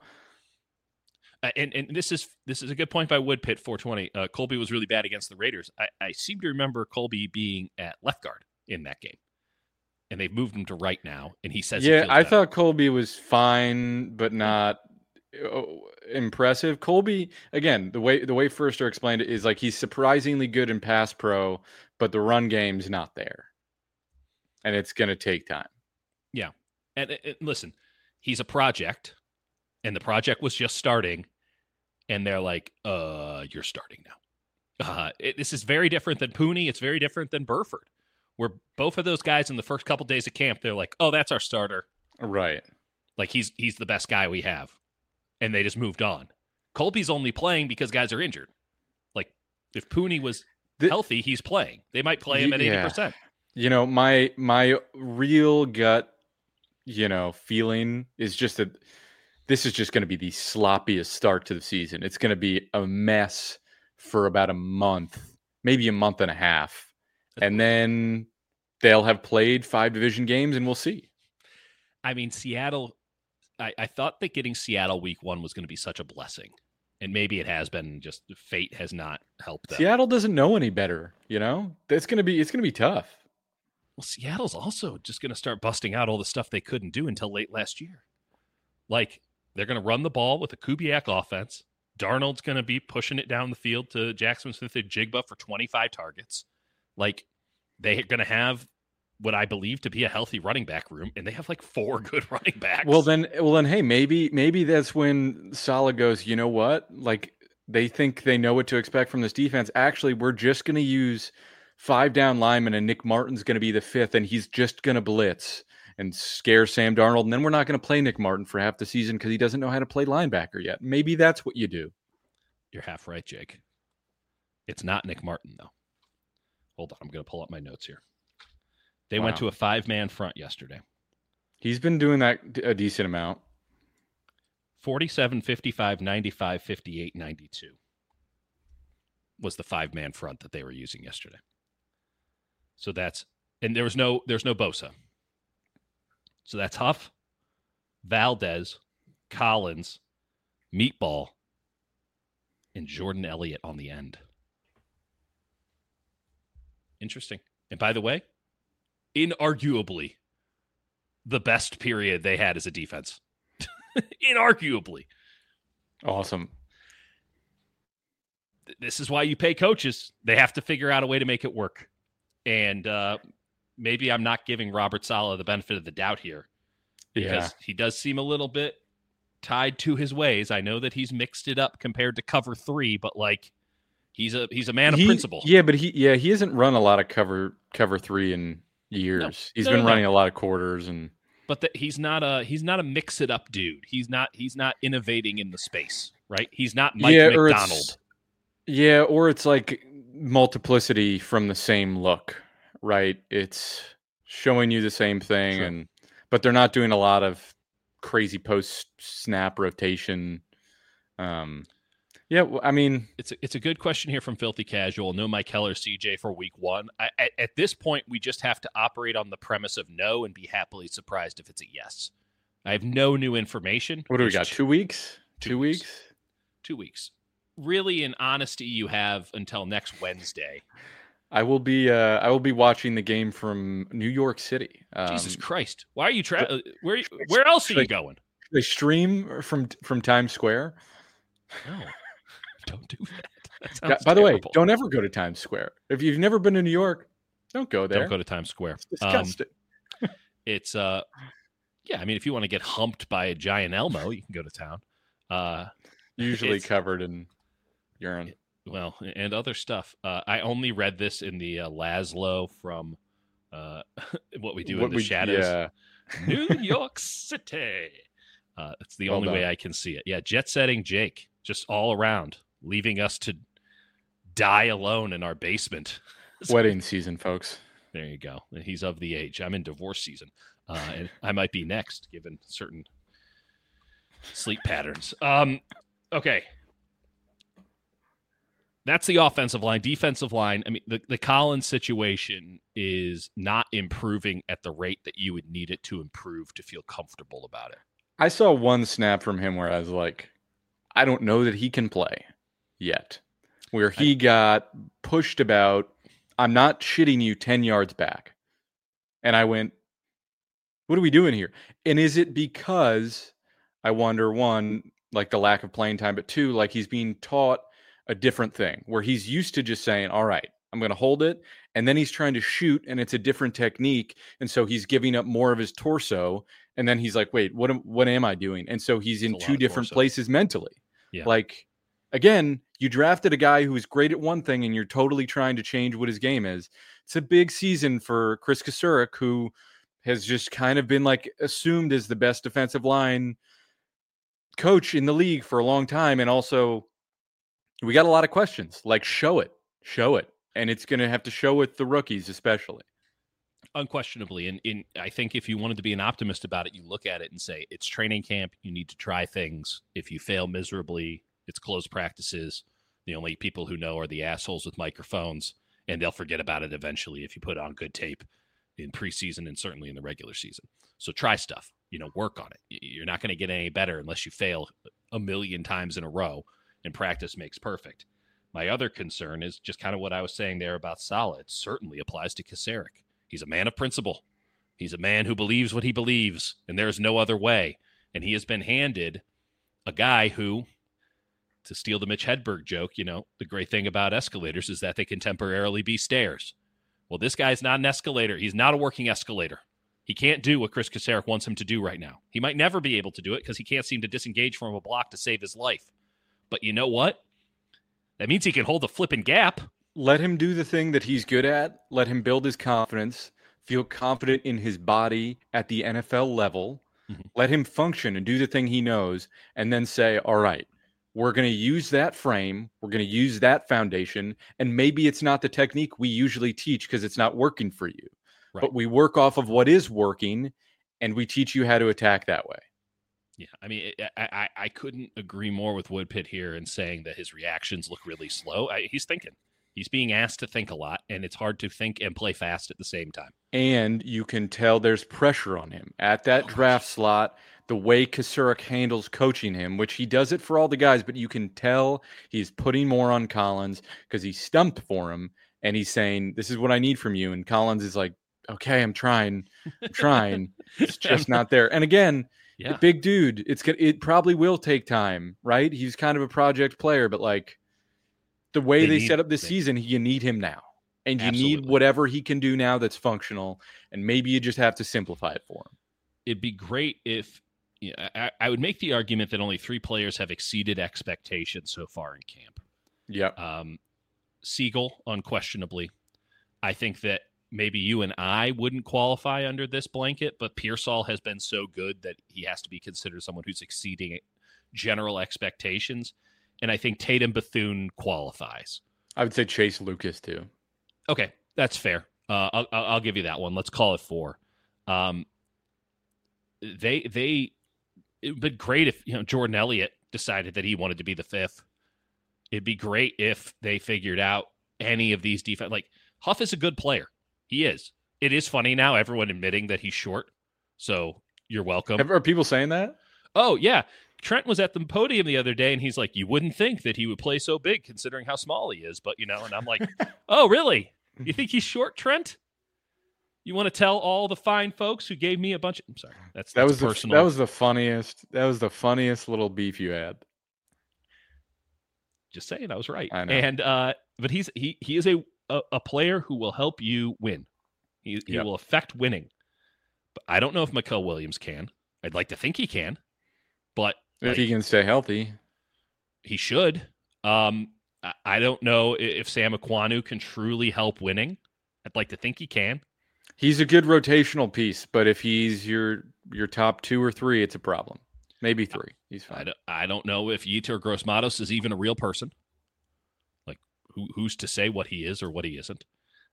and this is a good point by Woodpit 420. Colby was really bad against the Raiders. I seem to remember Colby being at left guard in that game, and they've moved him to right now. And he says, yeah, I thought Colby was fine, but not impressive. Colby, again, the way Forrester explained it is like he's surprisingly good in pass pro, but the run game's not there. And it's going to take time. Yeah. And listen, he's a project, and the project was just starting, and they're like, you're starting now. This is very different than Pooney. It's very different than Burford, where both of those guys in the first couple days of camp, they're like, oh, that's our starter. Right. Like, he's the best guy we have. And they just moved on. Colby's only playing because guys are injured. Like, if Pooney was healthy, he's playing. They might play him at 80%. My real gut, feeling is just that this is just going to be the sloppiest start to the season. It's going to be a mess for about a month, maybe a month and a half. And then they'll have played 5 division games and we'll see. I mean, Seattle, I thought that getting Seattle week 1 was going to be such a blessing. And maybe it has been, just fate has not helped them. Seattle doesn't know any better, It's going to be tough. Well, Seattle's also just going to start busting out all the stuff they couldn't do until late last year. Like, they're going to run the ball with a Kubiak offense. Darnold's going to be pushing it down the field to Jackson Smith-Njigba for 25 targets. Like, they're going to have what I believe to be a healthy running back room, and they have like 4 good running backs. Well then, hey, maybe that's when Saleh goes, you know what? Like, they think they know what to expect from this defense. Actually, we're just going to use 5 down linemen, and Nick Martin's going to be the 5th, and he's just going to blitz and scare Sam Darnold. And then we're not going to play Nick Martin for half the season because he doesn't know how to play linebacker yet. Maybe that's what you do. You're half right, Jake. It's not Nick Martin, though. Hold on. I'm going to pull up my notes here. They went to a 5-man front yesterday. He's been doing that a decent amount. 47, 55, 95, 58, 92 was the 5-man front that they were using yesterday. So that's, and there's no Bosa. So that's Huff, Valdez, Collins, Meatball, and Jordan Elliott on the end. Interesting. And by the way, inarguably the best period they had as a defense. Inarguably. Awesome. This is why you pay coaches. They have to figure out a way to make it work. And maybe I'm not giving Robert Saleh the benefit of the doubt here, because he does seem a little bit tied to his ways. I know that he's mixed it up compared to cover 3, but like, he's a man of principle. Yeah, but he hasn't run a lot of cover 3 in years. No, he's been running a lot of quarters, and but he's not a mix it up dude. He's not innovating in the space, right? He's not Mike McDonald. Or it's like multiplicity from the same look, right? It's showing you the same thing, sure. But they're not doing a lot of crazy post snap rotation. Yeah, I mean, it's a good question here from Filthy Casual. No Mike Heller, CJ for week 1. At this point, we just have to operate on the premise of no and be happily surprised if it's a yes. I have no new information. What do we got? 2 weeks? 2 weeks? 2 weeks. Really, in honesty, you have until next Wednesday. I will be watching the game from New York City. Jesus Christ! Why are you where else are you going? They stream from Times Square. No. Don't do that. By the way, don't ever go to Times Square. If you've never been to New York, don't go there. Don't go to Times Square. It's disgusting. It's yeah. I mean, if you want to get humped by a giant Elmo, you can go to town. Usually covered in urine. Well, and other stuff. I only read this in the Laszlo from What We Do in the Shadows. Yeah. New York City. It's the Well only done. way I can see it. Yeah, jet setting Jake, just all around, leaving us to die alone in our basement. Wedding season, folks. There you go. He's of the age. I'm in divorce season, and I might be next, given certain sleep patterns. Okay. That's the offensive line. Defensive line, I mean, the Collins situation is not improving at the rate that you would need it to improve to feel comfortable about it. I saw one snap from him where I was like, I don't know that he can play yet. Where he got pushed about, I'm not shitting you, 10 yards back. And I went, what are we doing here? And is it because, I wonder, one, like the lack of playing time, but two, like he's being taught a different thing where he's used to just saying, all right, I'm going to hold it. And then he's trying to shoot and it's a different technique. And so he's giving up more of his torso. And then he's like, wait, what am I doing? And so he's in two different places mentally. Yeah. Like, again, you drafted a guy who is great at one thing and you're totally trying to change what his game is. It's a big season for Chris Kasurek, who has just kind of been like assumed as the best defensive line coach in the league for a long time. And also, we got a lot of questions. Like, show it. And it's going to have to show with the rookies, especially. Unquestionably. And I think if you wanted to be an optimist about it, you look at it and say, it's training camp. You need to try things. If you fail miserably, it's closed practices. The only people who know are the assholes with microphones, and they'll forget about it eventually if you put on good tape in preseason and certainly in the regular season. So try stuff, work on it. You're not going to get any better unless you fail a million times in a row, and practice makes perfect. My other concern is just kind of what I was saying there about Saleh. It certainly applies to Kasurek. He's a man of principle. He's a man who believes what he believes, and there's no other way. And he has been handed a guy who, to steal the Mitch Hedberg joke, the great thing about escalators is that they can temporarily be stairs. Well, this guy's not an escalator. He's not a working escalator. He can't do what Chris Kasurek wants him to do right now. He might never be able to do it because he can't seem to disengage from a block to save his life. But you know what? That means he can hold the flipping gap. Let him do the thing that he's good at. Let him build his confidence, feel confident in his body at the NFL level. Mm-hmm. Let him function and do the thing he knows, and then say, all right, we're going to use that frame. We're going to use that foundation. And maybe it's not the technique we usually teach because it's not working for you. Right. But we work off of what is working, and we teach you how to attack that way. Yeah, I mean, I couldn't agree more with Woodpit here in saying that his reactions look really slow. He's thinking. He's being asked to think a lot, and it's hard to think and play fast at the same time. And you can tell there's pressure on him at that draft slot. The way Kasurek handles coaching him, which he does it for all the guys, but you can tell he's putting more on Collins because he stumped for him, and he's saying, this is what I need from you. And Collins is like, okay, I'm trying. It's just not there. And again, the big dude, it probably will take time, right? He's kind of a project player, but like the way they set up this season, you need him now. And you need whatever he can do now that's functional, and maybe you just have to simplify it for him. It'd be great if I would make the argument that only 3 players have exceeded expectations so far in camp. Yeah. Siegel, unquestionably. I think that maybe you and I wouldn't qualify under this blanket, but Pearsall has been so good that he has to be considered someone who's exceeding general expectations. And I think Tatum Bethune qualifies. I would say Chase Lucas too. Okay, that's fair. I'll give you that one. Let's call it 4. It'd be great if Jordan Elliott decided that he wanted to be the 5th. It'd be great if they figured out any of these defense. Like Huff is a good player. He is. It is funny now, everyone admitting that he's short. So you're welcome. Are people saying that? Oh, yeah. Trent was at the podium the other day, and he's like, you wouldn't think that he would play so big considering how small he is. But, and I'm like, oh, really? You think he's short, Trent? You want to tell all the fine folks who gave me a bunch of... I'm sorry. That's personal. That was the funniest little beef you had. Just saying, I was right. I know. And, but he is a player who will help you win. He will affect winning. But I don't know if Mikael Williams can. I'd like to think he can. But if he can stay healthy, he should. I don't know if Sam Ekwonu can truly help winning. I'd like to think he can. He's a good rotational piece, but if he's your top 2 or 3, it's a problem. maybe 3. He's fine. I don't know if Yetur Gross-Matos is even a real person. Like, who's to say what he is or what he isn't?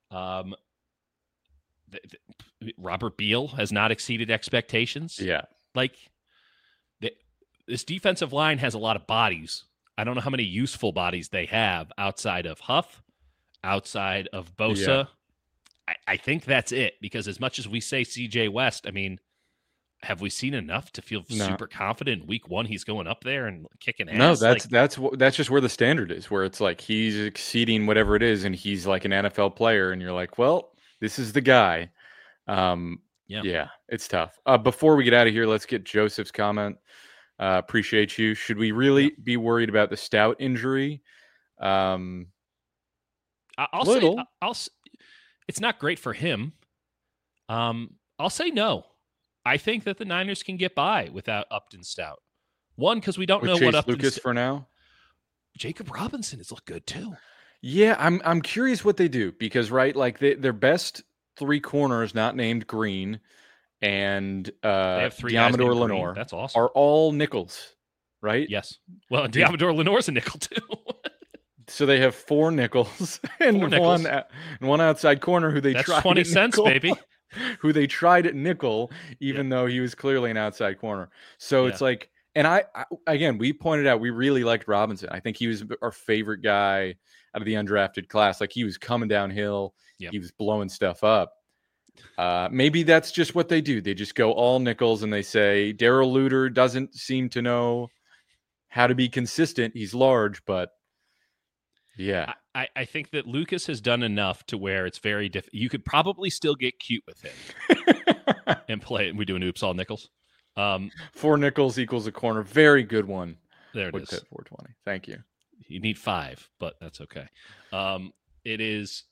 Robert Beal has not exceeded expectations. Yeah. Like, this defensive line has a lot of bodies. I don't know how many useful bodies they have outside of Huff, outside of Bosa. Yeah. I think that's it, because as much as we say CJ West, I mean, have we seen enough to feel super confident in week 1 he's going up there and kicking ass? No, that's just where the standard is, where it's like he's exceeding whatever it is and he's like an NFL player and you're like, well, this is the guy. Yeah, it's tough. Before we get out of here, let's get Joseph's comment. Appreciate you. Should we really be worried about the Stout injury? I'll say it's not great for him. I'll say no. I think that the Niners can get by without Upton Stout. One, because we don't know Chase what Upton Lucas for now. Jacob Robinson has looked good too. Yeah, I'm curious what they do, because like their best 3 corners, not named Green, and they have 3 Diamador Lenore. That's awesome. Are all nickels, right? Yes. Well, Diamador Lenore's a nickel too. So they have 4 nickels and 4 nickels. One outside corner who they tried. 20 cents, nickel, baby. Who they tried at nickel, even though he was clearly an outside corner. So it's like, and I again, we pointed out we really liked Robinson. I think he was our favorite guy out of the undrafted class. Like, he was coming downhill. He was blowing stuff up. Maybe that's just what they do. They just go all nickels and they say Darrell Luter doesn't seem to know how to be consistent. He's large, but yeah. I think that Lucas has done enough to where it's very difficult. You could probably still get cute with him and play it. And we do an oops all nickels. 4 nickels equals a corner. Very good one. There it is. 420. Thank you. You need 5, but that's okay. It is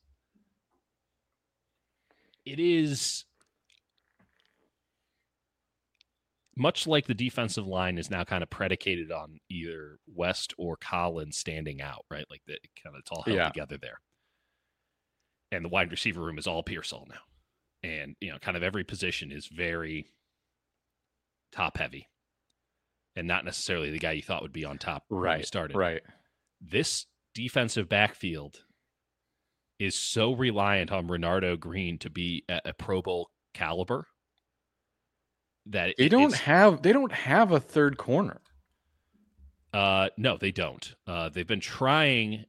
much like the defensive line is now kind of predicated on either West or Collins standing out, right? Like, it's all held together there. And the wide receiver room is all Pearsall now. And, kind of every position is very top heavy and not necessarily the guy you thought would be on top when you started. Right. This defensive backfield is so reliant on Renardo Green to be at a Pro Bowl caliber that they don't have a third corner. No, they don't. They've been trying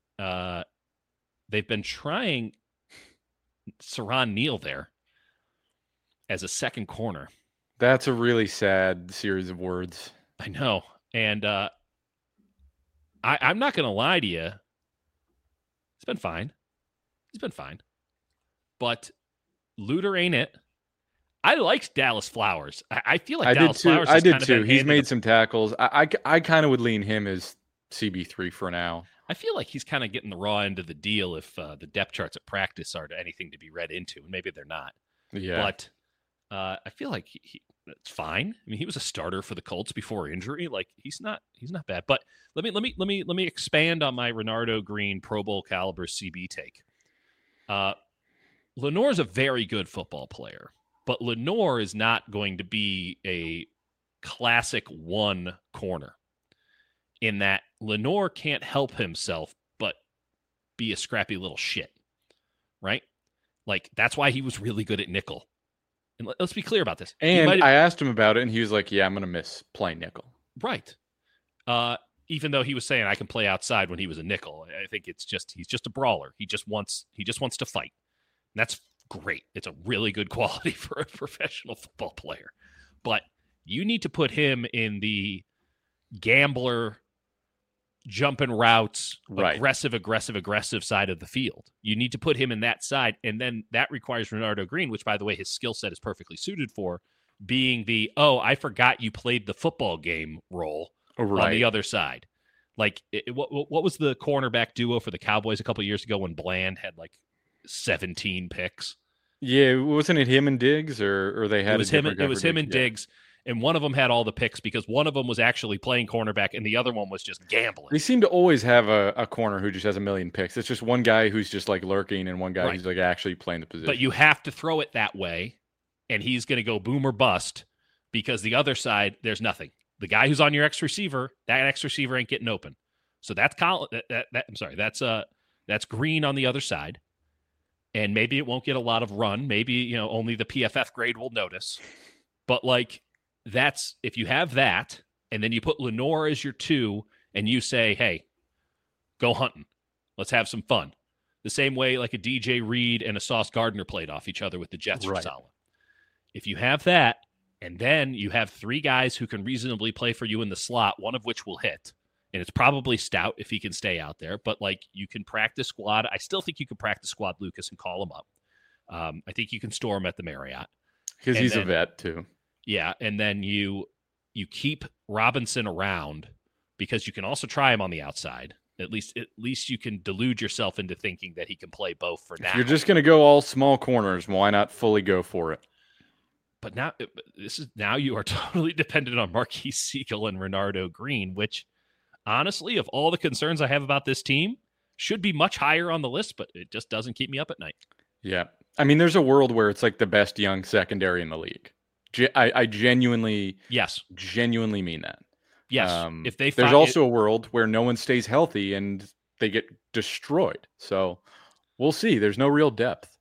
Saran Neal there as a second corner. That's a really sad series of words. I know. And I'm not going to lie to you. It's been fine. He's been fine. But Luter ain't it. I liked Dallas Flowers. I feel like Dallas Flowers. I did too. He's made some tackles. I kind of would lean him as CB3 for now. I feel like he's kind of getting the raw end of the deal if the depth charts at practice are anything to be read into, and maybe they're not. Yeah. But I feel like it's fine. I mean, he was a starter for the Colts before injury. Like, he's not bad. But let me expand on my Renardo Green Pro Bowl caliber CB take. Lenore's a very good football player. But Lenore is not going to be a classic 1 corner, in that Lenore can't help himself but be a scrappy little shit, right? Like, that's why he was really good at nickel. And let's be clear about this. And I asked him about it, and he was like, yeah, I'm going to miss playing nickel. Right. Even though he was saying I can play outside when he was a nickel. I think he's just a brawler. He just wants to fight. And that's great. It's a really good quality for a professional football player. But you need to put him in the gambler, jumping routes, aggressive side of the field. You need to put him in that side, and then that requires Renardo Green, which, by the way, his skill set is perfectly suited for, being the, I forgot you played the football game role on the other side. Like, what was the cornerback duo for the Cowboys a couple of years ago when Bland had like 17 picks? Yeah, wasn't it him and Diggs, or they had it was him and Diggs, and one of them had all the picks because one of them was actually playing cornerback and the other one was just gambling. They seem to always have a corner who just has a million picks. It's just one guy who's just like lurking and one guy who's like actually playing the position. But you have to throw it that way, and he's going to go boom or bust because the other side, there's nothing. the guy who's on your X receiver, that X receiver ain't getting open. So that's that's Green on the other side. And maybe it won't get a lot of run. Maybe, only the PFF grade will notice. But that's, if you have that, and then you put Lenore as your 2, and you say, hey, go hunting. Let's have some fun. The same way like a DJ Reed and a Sauce Gardner played off each other with the Jets for Saleh. If you have that, and then you have 3 guys who can reasonably play for you in the slot, one of which will hit, and it's probably Stout if he can stay out there, but you can practice squad. I still think you can practice squad Lucas and call him up. I think you can store him at the Marriott. Because he's a vet too. Yeah, and then you keep Robinson around because you can also try him on the outside. At least you can delude yourself into thinking that he can play both for now. If you're just going to go all small corners, why not fully go for it? But now you are totally dependent on Marquise Siegel and Renardo Green, which honestly, of all the concerns I have about this team, should be much higher on the list, but it just doesn't keep me up at night. Yeah. I mean, there's a world where it's like the best young secondary in the league. I genuinely mean that. Yes. There's also a world where no one stays healthy and they get destroyed. So we'll see. There's no real depth.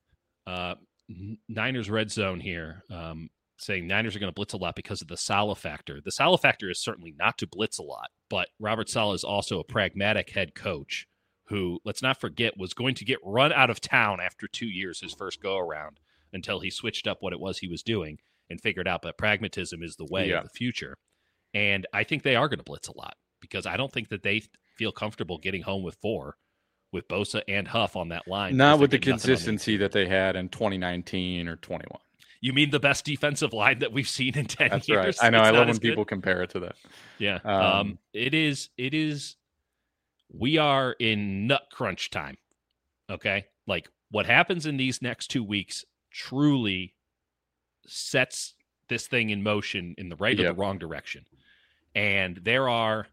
Niners red zone here, saying Niners are going to blitz a lot because of the Saleh factor. The Saleh factor is certainly not to blitz a lot, but Robert Saleh is also a pragmatic head coach who, let's not forget, was going to get run out of town after 2 years, his first go-around, until he switched up what it was he was doing and figured out that pragmatism is the way of the future. And I think they are going to blitz a lot because I don't think that they feel comfortable getting home with 4 with Bosa and Huff on that line. Not with the consistency that they had in 2019 or 21. You mean the best defensive line that we've seen in 10 That's years? Right. I know. I love when people compare it to that. Yeah. It is. We are in nut crunch time. Okay. What happens in these next 2 weeks truly sets this thing in motion in the right or the wrong direction. And there are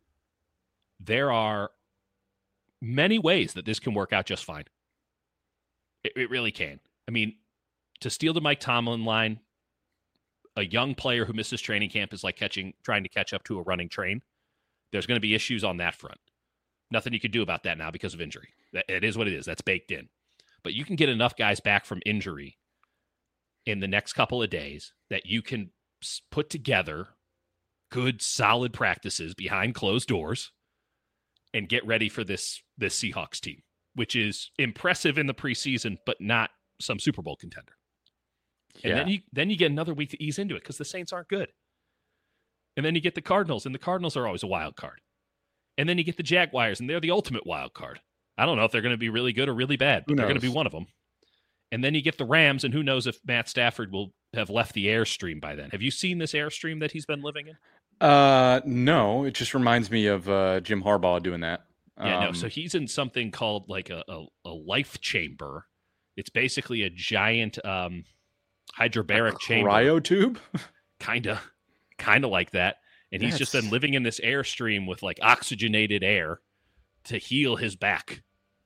many ways that this can work out just fine. It really can. I mean, to steal the Mike Tomlin line, a young player who misses training camp is like trying to catch up to a running train. There's going to be issues on that front. Nothing you can do about that now because of injury. It is what it is. That's baked in. But you can get enough guys back from injury in the next couple of days that you can put together good, solid practices behind closed doors and get ready for this Seahawks team, which is impressive in the preseason, but not some Super Bowl contender. Yeah. And then you get another week to ease into it because the Saints aren't good. And then you get the Cardinals, and the Cardinals are always a wild card. And then you get the Jaguars, and they're the ultimate wild card. I don't know if they're going to be really good or really bad, but they're going to be one of them. And then you get the Rams, and who knows if Matt Stafford will have left the Airstream by then. Have you seen this Airstream that he's been living in? No, it just reminds me of Jim Harbaugh doing that. Yeah, no. So he's in something called like a life chamber. It's basically a giant hydrobaric chamber. Cryotube? Kind of like that. And he's just been living in this Airstream with like oxygenated air to heal his back.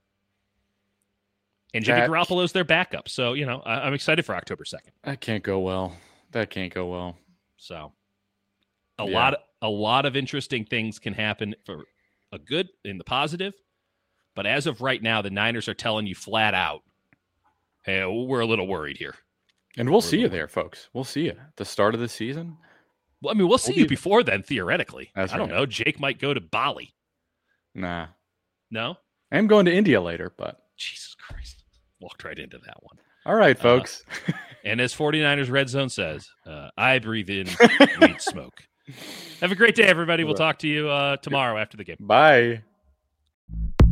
And Jimmy Garoppolo's their backup. So, I'm excited for October 2nd. That can't go well. So a lot of interesting things can happen for a good in the positive. But as of right now, the Niners are telling you flat out, hey, we're a little worried here. And we'll see you there, folks. We'll see you at the start of the season. Well, I mean, we'll see you before then, theoretically. I don't know. Jake might go to Bali. Nah. No? I am going to India later, but... Jesus Christ. Walked right into that one. All right, folks. And as 49ers Red Zone says, I breathe in weed smoke. Have a great day, everybody. We'll talk to you tomorrow after the game. Bye.